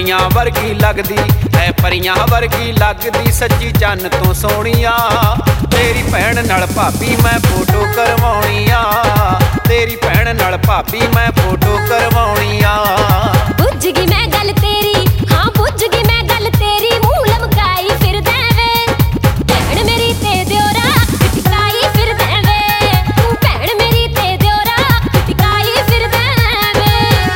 परियां वर्गी लगदी है, परियां वर्गी लगदी सच्ची चन्न तो सोहणिया। तेरी भैन नाल भाभी मैं फोटो करवाउणी आ, तेरी भैन नाल भाभी मैं फोटो करवाउणी आ। बुझ गई मैं गल तेरी, हाँ बुझ गई मैं गल तेरी, मूंह लमकाई फिरदा वे भैन मेरी ते दियोरा टिकाई फिरदा वे, तू भैन मेरी ते दियोरा टिकाई फिरदा वे।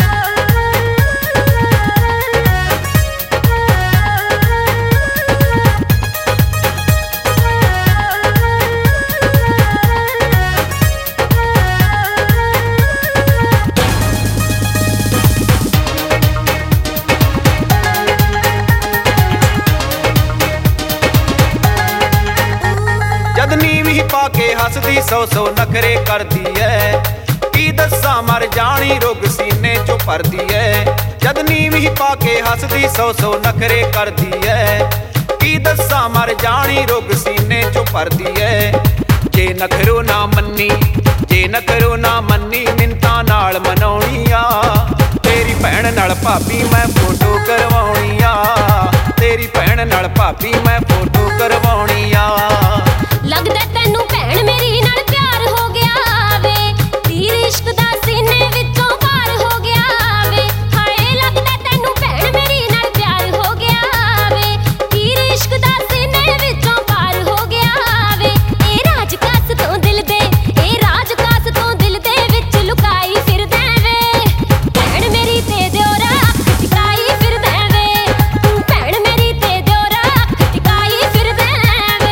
जद नीवी पाके हसदी सौ सौ नखरे करदी है, की दस्सां मर जानी रुग सीने चो भरदी है। जद नीवी पाके हसदी सौ सौ नखरे करदी है, की दस्सां मर जानी रुग सीने चो भरदी है। जे नखरो ना मन्नी, जे नखरो ना मन्नी मिन्नतां नाल मनाउणी आ। तेरी भैन नाल भाभी मैं फोटो करवाउणी आ, तेरी भैन नाल भाभी मैं फोटो करवाउणी आ। लगदा तैनू भैन मेरी नाल प्यार हो गया वे, तीर इश्क दा सीने विचों पार हो गया वे। हाय लगदा तैनू भैन मेरी नाल प्यार हो गया वे, तीर इश्क दा सीने विचों पार हो गया वे। ए राज कास तो दिल दे, ए राज कास तो दिल दे विच लुकाई फिरदा वे भैन मेरी ते दियोरा टिकाई फिरदा वे, तू भैन मेरी ते दियोरा टिकाई फिरदा वे।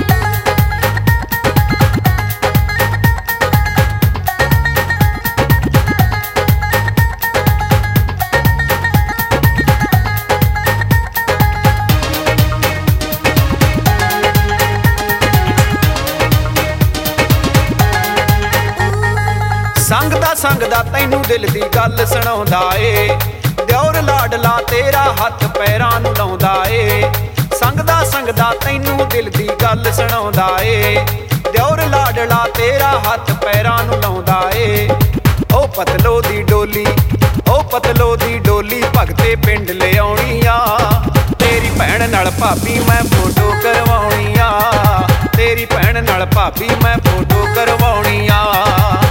संगदा तैनू दिल दी गल सुणाउंदा ए, दियोर लाडला तेरा हथ पैरां नूं लाउंदा ए। संगदा तैनू दिल दी गल सुणाउंदा ए, दियोर लाडला तेरा हथ पैरां नूं लाउंदा ए। ओ पतलो दी डोली, ओ पतलो दी डोली भगते पिंड ले आउणी आ। तेरी भैन नाल भाभी मैं फोटो करवाउणी आ, तेरी भैन नाल भाभी मैं फोटो करवाउणी आ।